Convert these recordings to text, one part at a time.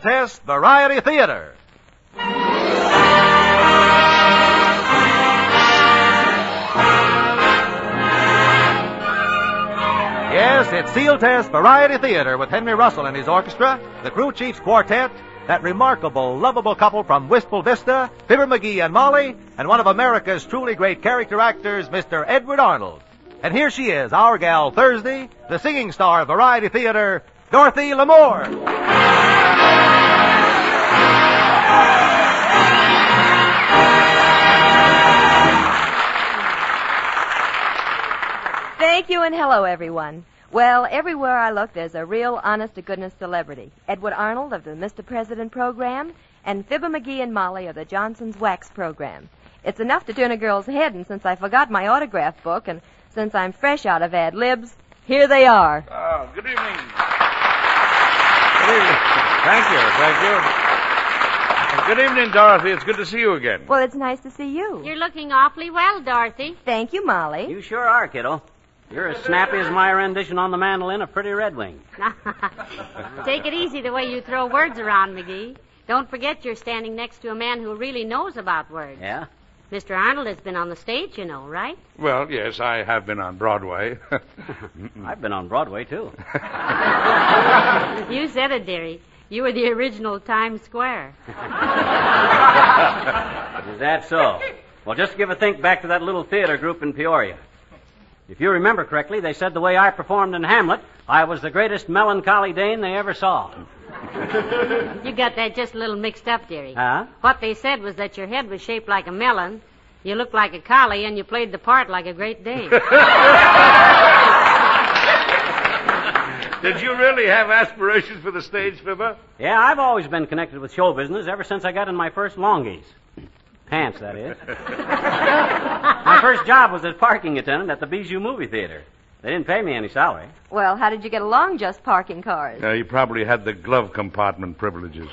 Test Variety Theater. Yes, it's Seal Test Variety Theater with Henry Russell and his orchestra, the Crew Chiefs Quartet, that remarkable, lovable couple from Wistful Vista, Fibber McGee and Molly, and one of America's truly great character actors, Mr. Edward Arnold. And here she is, our gal Thursday, the singing star of Variety Theater, Dorothy Lamour. Thank you, and hello, everyone. Well, everywhere I look, there's a real honest-to-goodness celebrity. Edward Arnold of the Mr. President program, and Fibber McGee and Molly of the Johnson's Wax program. It's enough to turn a girl's head, and since I forgot my autograph book, and since I'm fresh out of ad-libs, here they are. Oh, good evening. Good evening. Thank you. Good evening, Dorothy. It's good to see you again. Well, it's nice to see you. You're looking awfully well, Dorothy. Thank you, Molly. You sure are, kiddo. You're as snappy as my rendition on the mandolin of Pretty Red Wing. Take it easy the way you throw words around, McGee. Don't forget you're standing next to a man who really knows about words. Yeah? Mr. Arnold has been on the stage, you know, right? Well, yes, I have been on Broadway. I've been on Broadway, too. You said it, dearie. You were the original Times Square. Is that so? Well, just give a think back to that little theater group in Peoria. If you remember correctly, they said the way I performed in Hamlet, I was the greatest melancholy Dane they ever saw. You got that just a little mixed up, dearie. Huh? What they said was that your head was shaped like a melon, you looked like a collie, and you played the part like a Great Dane. Did you really have aspirations for the stage, Fibber? Yeah, I've always been connected with show business ever since I got in my first longies. Pants, that is. My first job was as parking attendant at the Bijou movie theater. They didn't pay me any salary. Well, how did you get along just parking cars? You probably had the glove compartment privileges.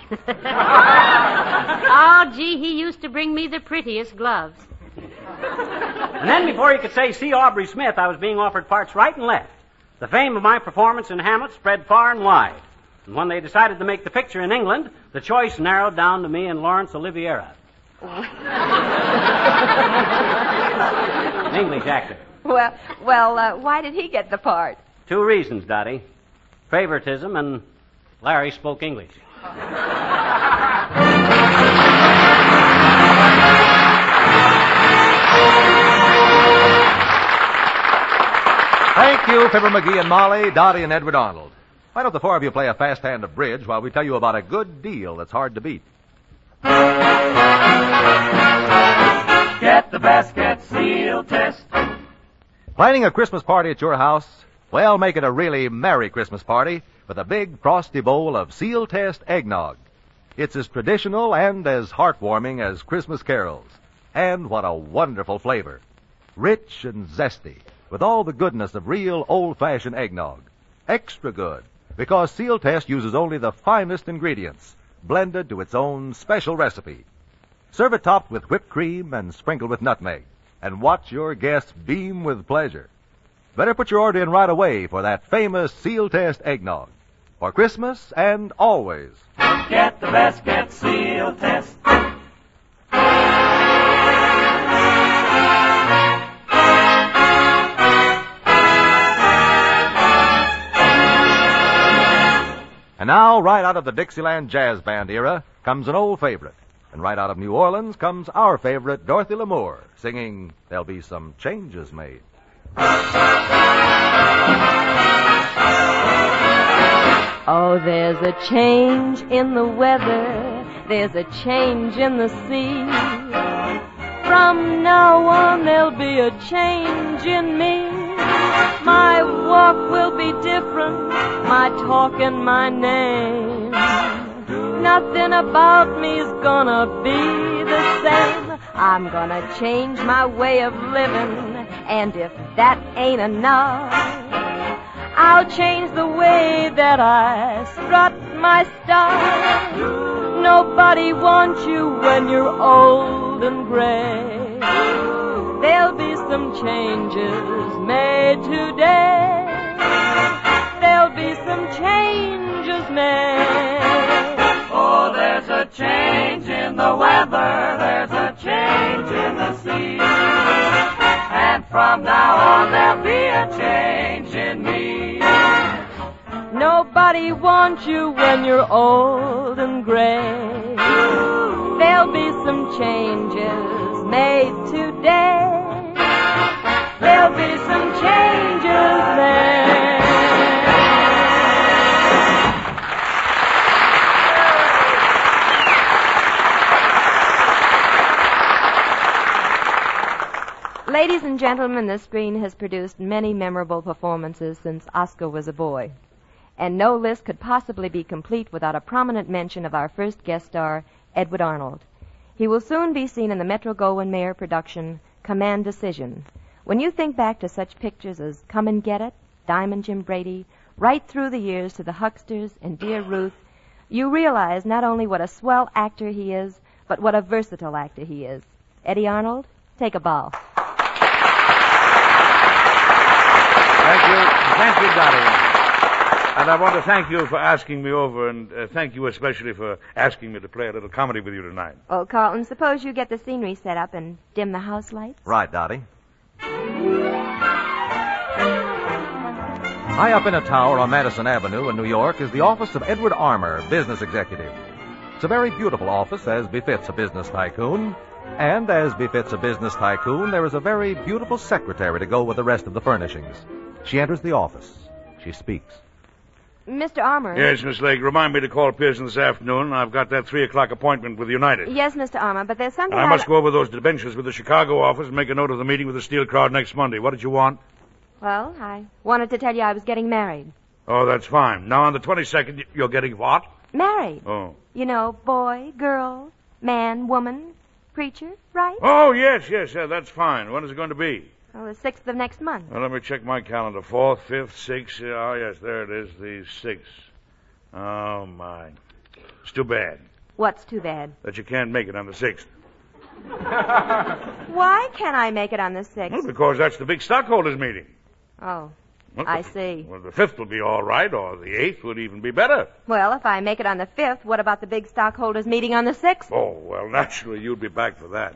Oh, gee, he used to bring me the prettiest gloves. And then before you could say, see Aubrey Smith, I was being offered parts right and left. The fame of my performance in Hamlet spread far and wide. And when they decided to make the picture in England, the choice narrowed down to me and Laurence Oliviera. An English actor. Well, why did he get the part? 2 reasons, Dottie. Favoritism and Larry spoke English. Thank you, Fibber McGee and Molly, Dottie and Edward Arnold. Why don't the 4 of you play a fast hand of bridge while we tell you about a good deal that's hard to beat? Get the basket Seal Test. Planning a Christmas party at your house? Well, make it a really merry Christmas party with a big frosty bowl of Seal Test eggnog. It's as traditional and as heartwarming as Christmas carols. And what a wonderful flavor. Rich and zesty, with all the goodness of real old-fashioned eggnog. Extra good, because Seal Test uses only the finest ingredients, blended to its own special recipe. Serve it topped with whipped cream and sprinkled with nutmeg, and watch your guests beam with pleasure. Better put your order in right away for that famous Seal Test eggnog. For Christmas and always. Get the basket Seal Test. And now, right out of the Dixieland Jazz Band era, comes an old favorite. And right out of New Orleans comes our favorite, Dorothy Lamour, singing There'll Be Some Changes Made. Oh, there's a change in the weather, there's a change in the sea. From now on there'll be a change in me. My walk will be different, my talk and my name. Nothing about me's gonna be the same. I'm gonna change my way of living, and if that ain't enough, I'll change the way that I strut my stuff. Nobody wants you when you're old and gray. There'll be some changes made today. There'll be some changes made. Oh, From now on there'll be a change in me. Nobody wants you when you're old and gray. There'll be some changes made today. There'll be some changes made. Ladies and gentlemen, the screen has produced many memorable performances since Oscar was a boy. And no list could possibly be complete without a prominent mention of our first guest star, Edward Arnold. He will soon be seen in the Metro-Goldwyn-Mayer production, Command Decision. When you think back to such pictures as Come and Get It, Diamond Jim Brady, right through the years to The Hucksters and Dear Ruth, you realize not only what a swell actor he is, but what a versatile actor he is. Eddie Arnold, take a bow. Thank you, Dottie. And I want to thank you for asking me over, and thank you especially for asking me to play a little comedy with you tonight. Oh, Carlton, suppose you get the scenery set up and dim the house lights? Right, Dottie. High up in a tower on Madison Avenue in New York is the office of Edward Armour, business executive. It's a very beautiful office, as befits a business tycoon. And as befits a business tycoon, there is a very beautiful secretary to go with the rest of the furnishings. She enters the office. She speaks. Mr. Armour. Yes, Miss Lake, remind me to call Pearson this afternoon. I've got that 3 o'clock appointment with United. Yes, Mr. Armour, but there's something I must go over those debentures with the Chicago office and make a note of the meeting with the steel crowd next Monday. What did you want? Well, I wanted to tell you I was getting married. Oh, that's fine. Now, on the 22nd, you're getting what? Married. Oh. You know, boy, girl, man, woman, preacher, right? Oh, yes, that's fine. When is it going to be? Well, the 6th of next month. Well, let me check my calendar. 4th, 5th, 6th. Oh, yes, there it is, the 6th. Oh, my. It's too bad What's too bad? that you can't make it on the 6th. Why can't I make it on the 6th? Well, because that's the big stockholders' meeting. Oh, Well, I see. Well, the 5th will be all right, or the 8th would even be better. Well, if I make it on the 5th, what about the big stockholders meeting on the 6th? Oh, well, naturally, you'd be back for that.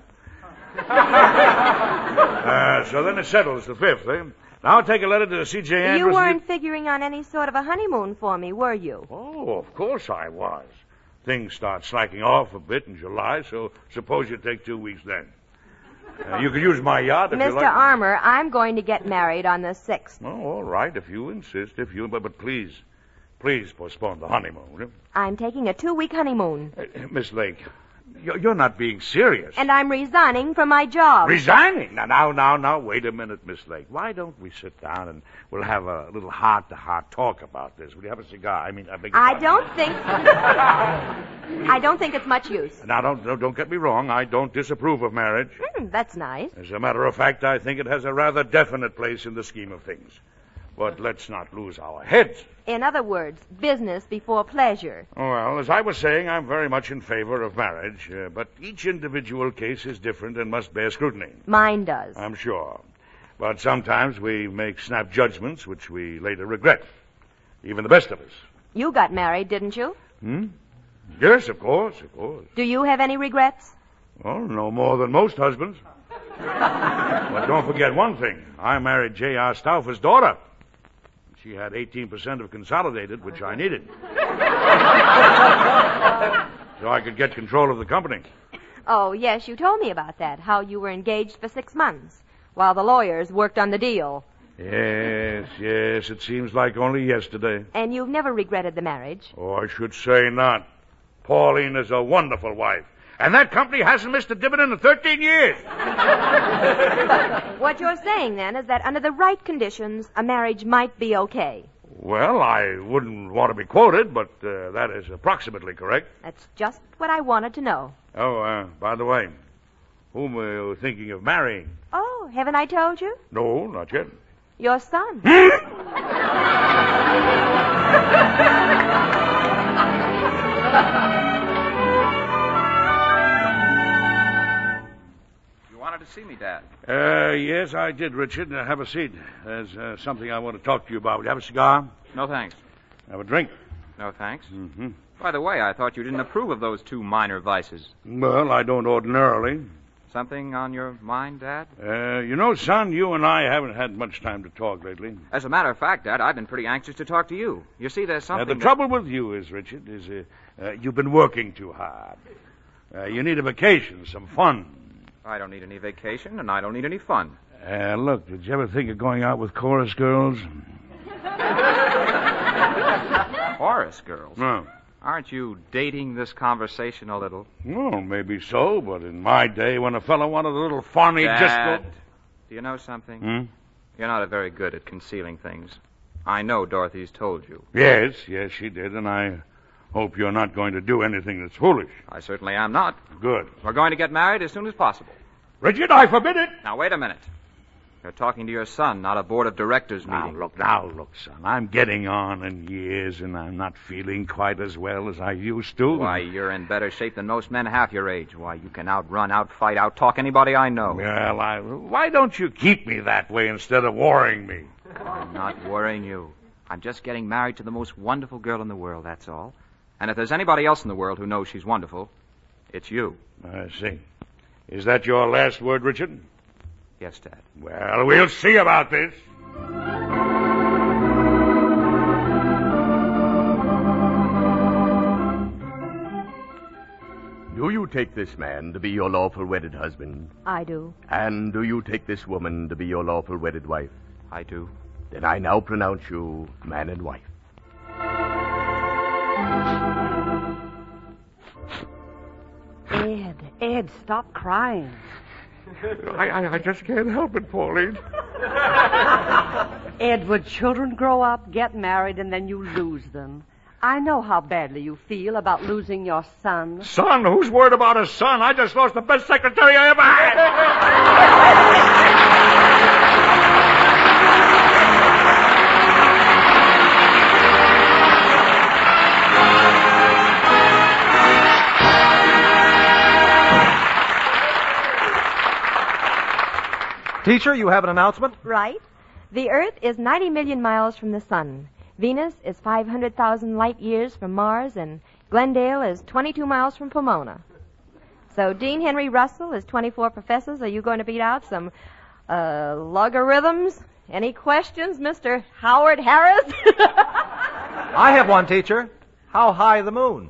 So then it settles, the 5th, eh? Now I'll take a letter to C.J. Andrews. You weren't figuring on any sort of a honeymoon for me, were you? Oh, of course I was. Things start slacking off a bit in July, so suppose you take 2 weeks then. You could use my yacht if you Mr. like. Armour, I'm going to get married on the 6th. Oh, all right, if you insist, but please postpone the honeymoon, will you? I'm taking a 2-week honeymoon. Miss Lake, you're not being serious. And I'm resigning from my job. Resigning? Now, wait a minute, Miss Lake. Why don't we sit down and we'll have a little heart-to-heart talk about this? Will you have a cigar? I beg your pardon. I don't think it's much use. Now, don't get me wrong. I don't disapprove of marriage. That's nice. As a matter of fact, I think it has a rather definite place in the scheme of things. But let's not lose our heads. In other words, business before pleasure. Well, as I was saying, I'm very much in favor of marriage, but each individual case is different and must bear scrutiny. Mine does. I'm sure. But sometimes we make snap judgments which we later regret. Even the best of us. You got married, didn't you? Yes, of course. Do you have any regrets? Well, no more than most husbands. But don't forget one thing. I married J.R. Stauffer's daughter. She had 18% of Consolidated, which I needed. So I could get control of the company. Oh, yes, you told me about that, how you were engaged for 6 months, while the lawyers worked on the deal. Yes, it seems like only yesterday. And you've never regretted the marriage? Oh, I should say not. Pauline is a wonderful wife. And that company hasn't missed a dividend in 13 years. What you're saying, then, is that under the right conditions, a marriage might be okay. Well, I wouldn't want to be quoted, but that is approximately correct. That's just what I wanted to know. Oh, by the way, whom are you thinking of marrying? Oh, haven't I told you? No, not yet. Your son. To see me, Dad. Yes, I did, Richard. Have a seat. There's something I want to talk to you about. Will you have a cigar? No, thanks. Have a drink? No, thanks. Mm-hmm. By the way, I thought you didn't approve of those 2 minor vices. Well, I don't ordinarily. Something on your mind, Dad? Son, you and I haven't had much time to talk lately. As a matter of fact, Dad, I've been pretty anxious to talk to you. You see, there's something... The trouble with you is, Richard, you've been working too hard. You need a vacation, some fun. I don't need any vacation, and I don't need any fun. Look, did you ever think of going out with chorus girls? Chorus girls? No. Aren't you dating this conversation a little? Well, maybe so, but in my day, when a fellow wanted a little fun, he'd Dad, just go... do you know something? Hmm? You're not very good at concealing things. I know Dorothy's told you. Yes, she did, and I hope you're not going to do anything that's foolish. I certainly am not. Good. We're going to get married as soon as possible. Richard, I forbid it! Now, wait a minute. You're talking to your son, not a board of directors meeting. Now, look, son. I'm getting on in years, and I'm not feeling quite as well as I used to. Why, you're in better shape than most men half your age. Why, you can outrun, outfight, outtalk anybody I know. Well, why don't you keep me that way instead of worrying me? I'm not worrying you. I'm just getting married to the most wonderful girl in the world, that's all. And if there's anybody else in the world who knows she's wonderful, it's you. I see. Is that your last word, Richard? Yes, Dad. Well, we'll see about this. Do you take this man to be your lawful wedded husband? I do. And do you take this woman to be your lawful wedded wife? I do. Then I now pronounce you man and wife. Ed, stop crying. I just can't help it, Pauline. Ed, when children grow up, get married, and then you lose them. I know how badly you feel about losing your son. Son? Who's worried about a son? I just lost the best secretary I ever had. Teacher, you have an announcement? Right. The Earth is 90 million miles from the sun. Venus is 500,000 light years from Mars, and Glendale is 22 miles from Pomona. So Dean Henry Russell is 24 professors. Are you going to beat out some logarithms? Any questions, Mr. Howard Harris? I have one, teacher. How high the moon?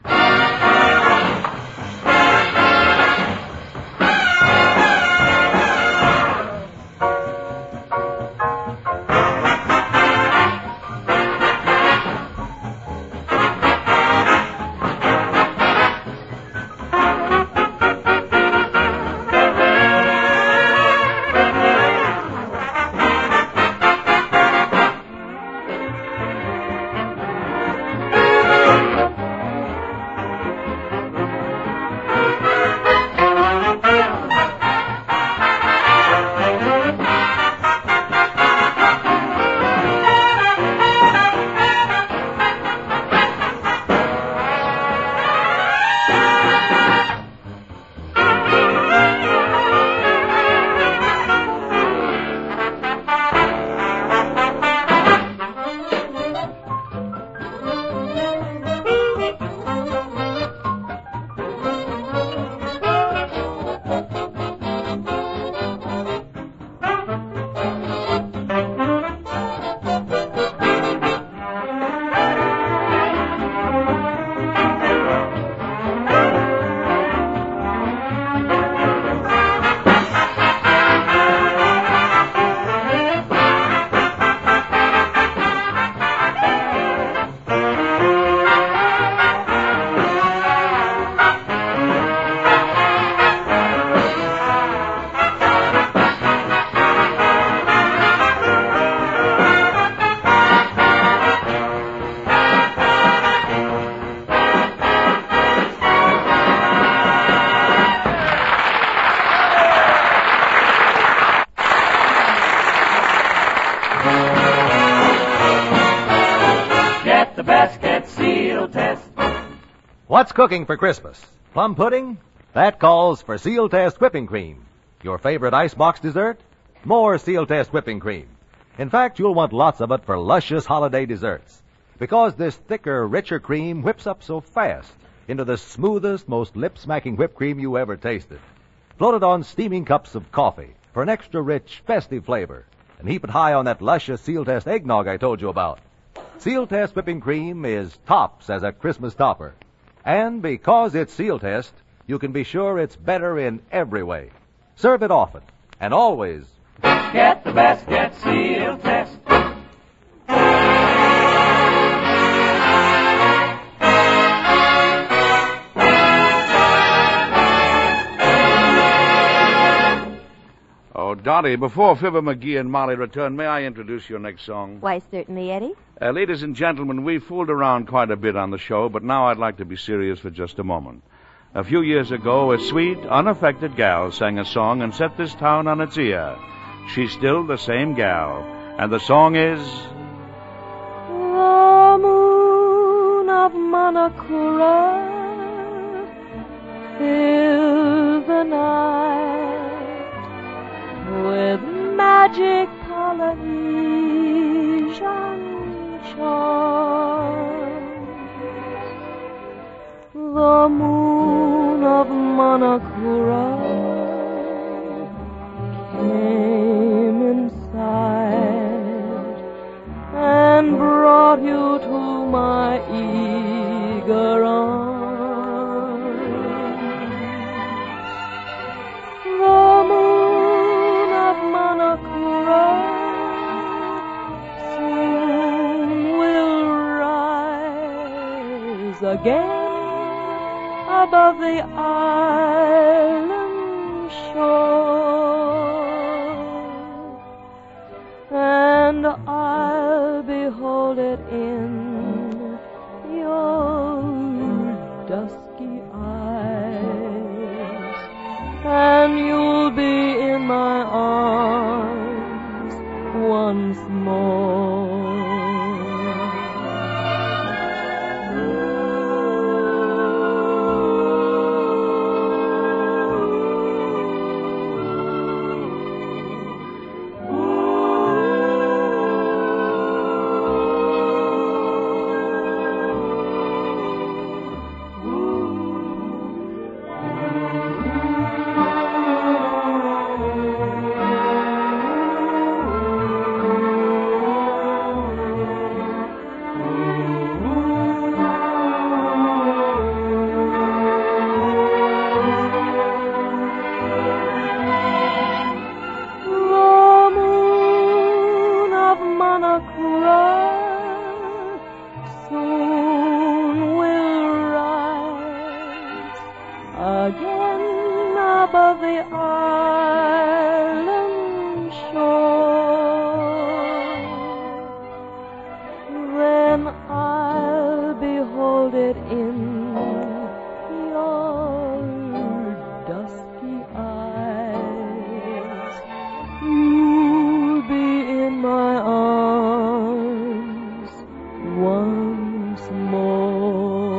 What's cooking for Christmas? Plum pudding? That calls for Seal Test whipping cream. Your favorite icebox dessert? More Seal Test whipping cream. In fact, you'll want lots of it for luscious holiday desserts. Because this thicker, richer cream whips up so fast into the smoothest, most lip-smacking whipped cream you ever tasted. Float it on steaming cups of coffee for an extra rich, festive flavor. And heap it high on that luscious Seal Test eggnog I told you about. Seal Test whipping cream is tops as a Christmas topper. And because it's Seal Test, you can be sure it's better in every way. Serve it often, and always. Get the best, get Seal Test. Oh, Dottie, before Fibber McGee and Molly return, may I introduce your next song? Why, certainly, Eddie. Ladies and gentlemen, we fooled around quite a bit on the show, but now I'd like to be serious for just a moment. A few years ago, a sweet, unaffected gal sang a song and set this town on its ear. She's still the same gal, and the song is... The moon of Manakura fills the night with magic Polynesian charms. The moon of Manakura came inside and brought you to my eager arms. The moon of Manakura soon will rise again above the island shore, and I'll behold it in your dusky eyes, and you'll be in my arms once more. Again above the island shore, then I'll behold it in your dusky eyes. You'll be in my arms once more.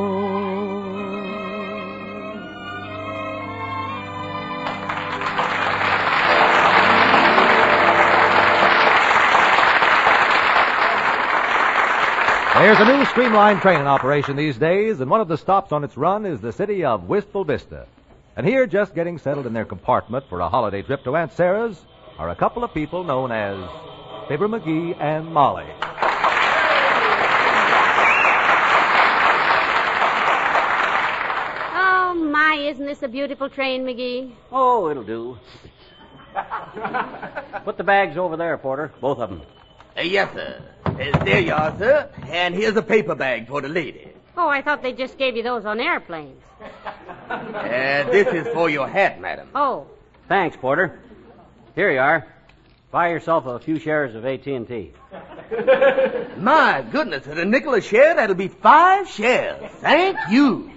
There's a new streamlined train in operation these days, and one of the stops on its run is the city of Wistful Vista. And here, just getting settled in their compartment for a holiday trip to Aunt Sarah's, are a couple of people known as Fibber McGee and Molly. Oh, my, isn't this a beautiful train, McGee? Oh, it'll do. Put the bags over there, Porter. Both of them. Yes, sir. There you are, sir. And here's a paper bag for the lady. Oh, I thought they just gave you those on airplanes. This is for your hat, madam. Oh. Thanks, Porter. Here you are. Buy yourself a few shares of AT&T. My goodness, at a nickel a share, that'll be 5 shares. Thank you.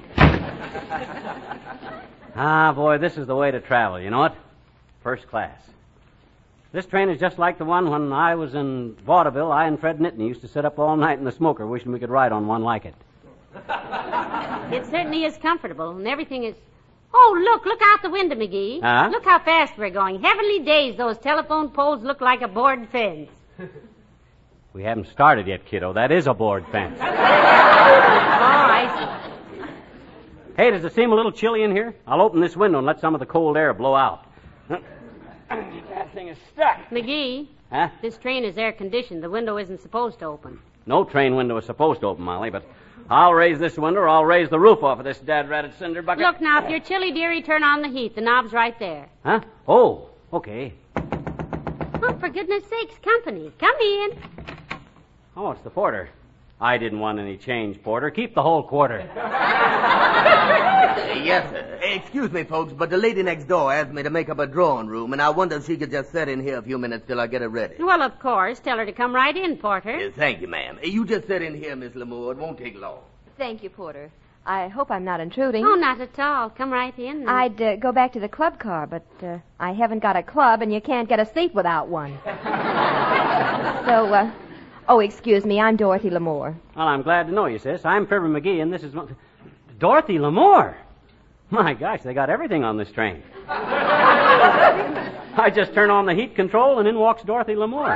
Ah, boy, this is the way to travel, you know it? First class. This train is just like the one when I was in vaudeville. I and Fred Nittany used to sit up all night in the smoker wishing we could ride on one like it. It certainly is comfortable, and everything is... Oh, look out the window, McGee. Huh? Look how fast we're going. Heavenly days, those telephone poles look like a board fence. We haven't started yet, kiddo. That is a board fence. Oh, I see. Hey, does it seem a little chilly in here? I'll open this window and let some of the cold air blow out. That thing is stuck. McGee, Huh? this train is air-conditioned. The window isn't supposed to open. No train window is supposed to open, Molly, but I'll raise this window or I'll raise the roof off of this dad-ratted cinder bucket. Look, now, if you're chilly, dearie, turn on the heat. The knob's right there. Huh? Oh, okay. Oh, for goodness sakes, company. Come in. Oh, it's the porter. I didn't want any change, porter. Keep the whole quarter. Yes, sir. Excuse me, folks, but the lady next door asked me to make up a drawing room, and I wonder if she could just sit in here a few minutes till I get it ready. Well, of course. Tell her to come right in, Porter. Thank you, ma'am. You just sit in here, Miss Lamore. It won't take long. Thank you, Porter. I hope I'm not intruding. Oh, not at all. Come right in. I'd go back to the club car, but I haven't got a club, and you can't get a seat without one. Oh, excuse me. I'm Dorothy Lamore. Well, I'm glad to know you, sis. I'm Fibber McGee, and this is... Dorothy Lamore. My gosh, they got everything on this train. I just turn on the heat control, and in walks Dorothy Lamore.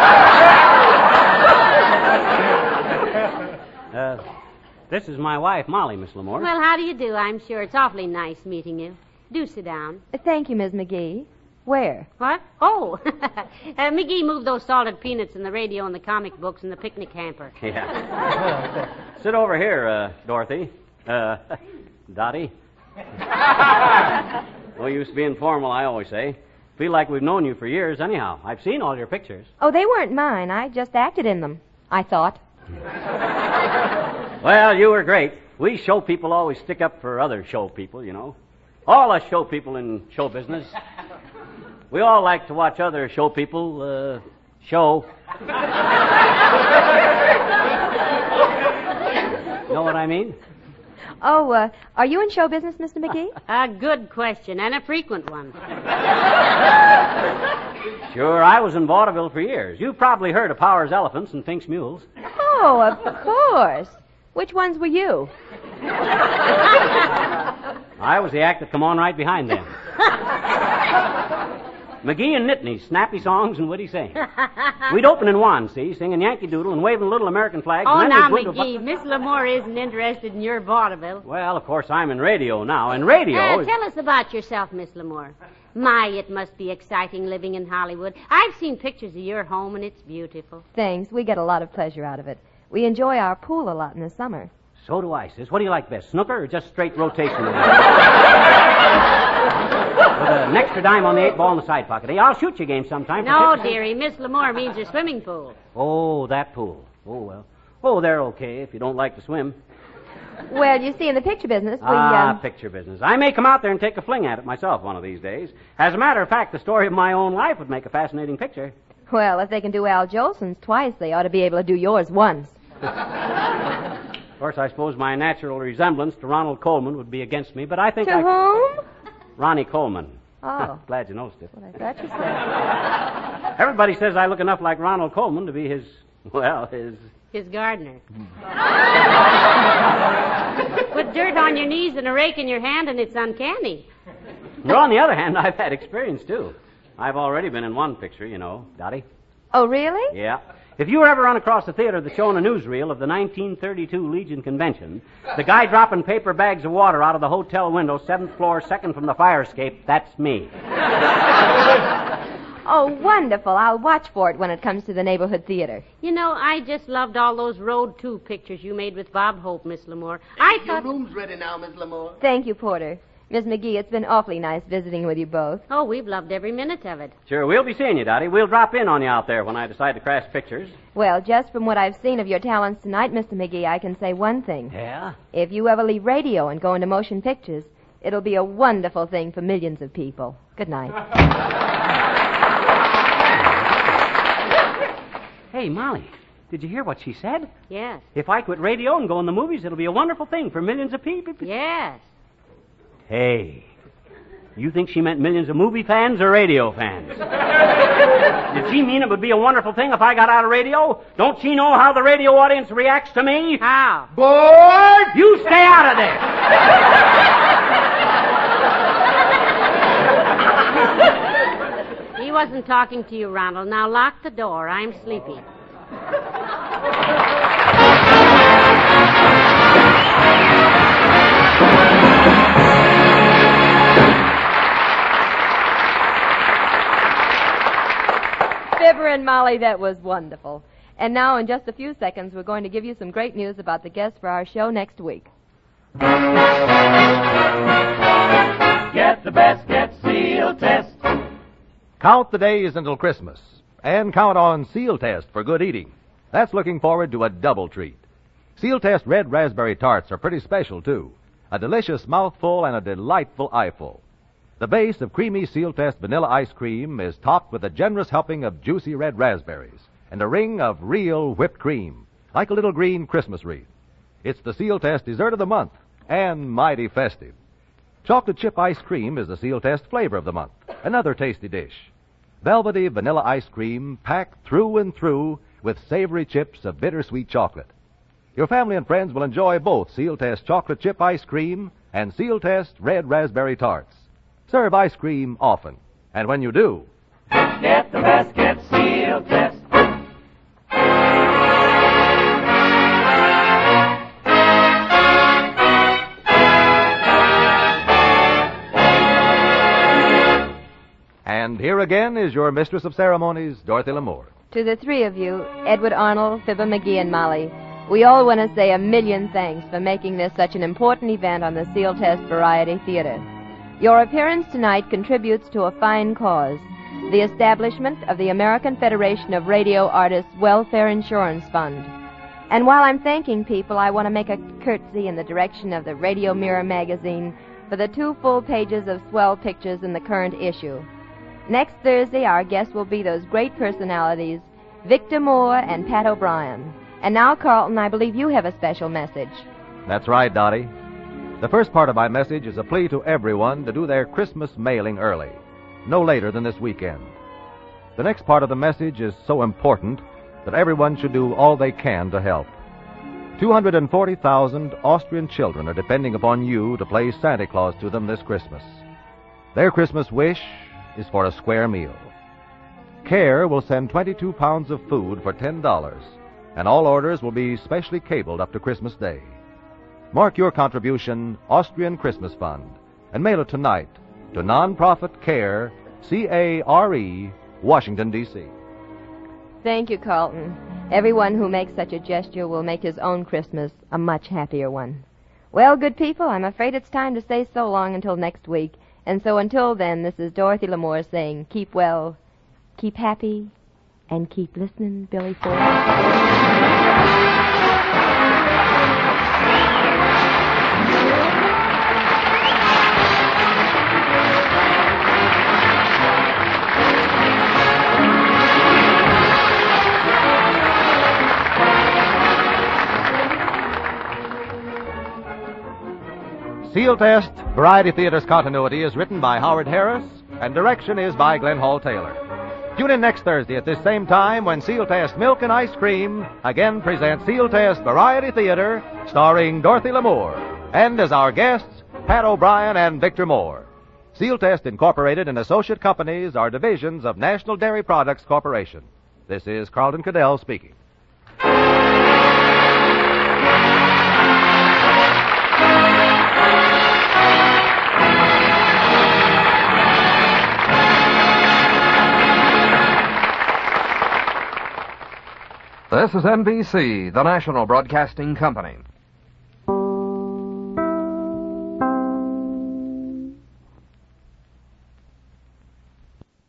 This is my wife, Molly, Miss Lamore. Well, how do you do? I'm sure it's awfully nice meeting you. Do sit down. Thank you, Miss McGee. Where? What? Oh, McGee moved those salted peanuts and the radio and the comic books and the picnic hamper. Yeah. Sit over here, Dorothy. Dottie. No use being formal, I always say. Feel like we've known you for years anyhow. I've seen all your pictures. Oh, they weren't mine. I just acted in them, I thought. Well, you were great. We show people always stick up for other show people, you know. All us show people in show business. We all like to watch other show people, show. Know what I mean? Oh, are you in show business, Mr. McGee? A good question, and a frequent one. Sure, I was in vaudeville for years. You've probably heard of Powers Elephants and Fink's Mules. Oh, of course. Which ones were you? I was the act that come on right behind them. McGee and Nittany, snappy songs and witty sayings. We'd open in one, see, singing Yankee Doodle and waving little American flags. Oh, and then now, we'd go McGee, Miss Lamore isn't interested in your vaudeville. Well, of course, I'm in radio now, and radio is... Tell us about yourself, Miss Lamore. My, it must be exciting living in Hollywood. I've seen pictures of your home, and it's beautiful. Thanks. We get a lot of pleasure out of it. We enjoy our pool a lot in the summer. So do I, sis. What do you like best, snooker or just straight rotation? With an extra dime on the 8-ball in the side pocket. Hey, I'll shoot you a game sometime. No, dearie. Miss Lamore means your swimming pool. Oh, that pool. Oh, well. Oh, they're okay if you don't like to swim. Well, you see, in the picture business, we... Picture business. I may come out there and take a fling at it myself one of these days. As a matter of fact, the story of my own life would make a fascinating picture. Well, if they can do Al Jolson's twice, they ought to be able to do yours once. Of course, I suppose my natural resemblance to Ronald Coleman would be against me, but I think To whom? Ronnie Coleman. Oh. Glad you noticed it. What I thought you said. Everybody says I look enough like Ronald Coleman to be his gardener. Put dirt on your knees and a rake in your hand, and it's uncanny. Well, on the other hand, I've had experience, too. I've already been in one picture, you know, Dottie. Oh, really? Yeah. If you ever run across the theater that's showing a newsreel of the 1932 Legion Convention, the guy dropping paper bags of water out of the hotel window, 7th floor, second from the fire escape, that's me. Oh, wonderful. I'll watch for it when it comes to the neighborhood theater. You know, I just loved all those Road 2 pictures you made with Bob Hope, Miss Lamore. Your room's ready now, Miss Lamore. Thank you, Porter. Miss McGee, it's been awfully nice visiting with you both. Oh, we've loved every minute of it. Sure, we'll be seeing you, Dottie. We'll drop in on you out there when I decide to crash pictures. Well, just from what I've seen of your talents tonight, Mr. McGee, I can say one thing. Yeah? If you ever leave radio and go into motion pictures, it'll be a wonderful thing for millions of people. Good night. Hey, Molly, did you hear what she said? Yes. If I quit radio and go in the movies, it'll be a wonderful thing for millions of people. Yes. Hey, you think she meant millions of movie fans or radio fans? Did she mean it would be a wonderful thing if I got out of radio? Don't she know how the radio audience reacts to me? How? Boy! You stay out of there! He wasn't talking to you, Ronald. Now lock the door. I'm sleepy. and Molly, that was wonderful. And now, in just a few seconds, we're going to give you some great news about the guests for our show next week. Get the best, get Seal Test. Count the days until Christmas, and count on Seal Test for good eating. That's looking forward to a double treat. Seal Test red raspberry tarts are pretty special, too. A delicious mouthful and a delightful eyeful. The base of creamy Seal Test vanilla ice cream is topped with a generous helping of juicy red raspberries and a ring of real whipped cream, like a little green Christmas wreath. It's the Seal Test dessert of the month, and mighty festive. Chocolate chip ice cream is the Seal Test flavor of the month, another tasty dish. Velvety vanilla ice cream packed through and through with savory chips of bittersweet chocolate. Your family and friends will enjoy both Seal Test chocolate chip ice cream and Seal Test red raspberry tarts. Serve ice cream often, and when you do, Get the best, get Seal Test. And here again is your mistress of ceremonies, Dorothy Lamour. To the three of you, Edward Arnold, Fibber McGee, and Molly, we all want to say a million thanks for making this such an important event on the Seal Test Variety Theater. Your appearance tonight contributes to a fine cause, the establishment of the American Federation of Radio Artists Welfare Insurance Fund. And while I'm thanking people, I want to make a curtsy in the direction of the Radio Mirror magazine for the 2 full pages of swell pictures in the current issue. Next Thursday, our guests will be those great personalities, Victor Moore and Pat O'Brien. And now, Carlton, I believe you have a special message. That's right, Dottie. The first part of my message is a plea to everyone to do their Christmas mailing early, no later than this weekend. The next part of the message is so important that everyone should do all they can to help. 240,000 Austrian children are depending upon you to play Santa Claus to them this Christmas. Their Christmas wish is for a square meal. CARE will send 22 pounds of food for $10, and all orders will be specially cabled up to Christmas Day. Mark your contribution, Austrian Christmas Fund, and mail it tonight to Nonprofit CARE, C-A-R-E, Washington, D.C. Thank you, Carlton. Everyone who makes such a gesture will make his own Christmas a much happier one. Well, good people, I'm afraid it's time to say so long until next week. And so until then, this is Dorothy Lamour saying, keep well, keep happy, and keep listening, Billy Ford. Seal Test Variety Theater's continuity is written by Howard Harris, and direction is by Glenn Hall Taylor. Tune in next Thursday at this same time when Seal Test Milk and Ice Cream again presents Seal Test Variety Theater, starring Dorothy Lamour, and as our guests, Pat O'Brien and Victor Moore. Seal Test Incorporated and associate companies are divisions of National Dairy Products Corporation. This is Carlton Cadell speaking. This is NBC, the national broadcasting company.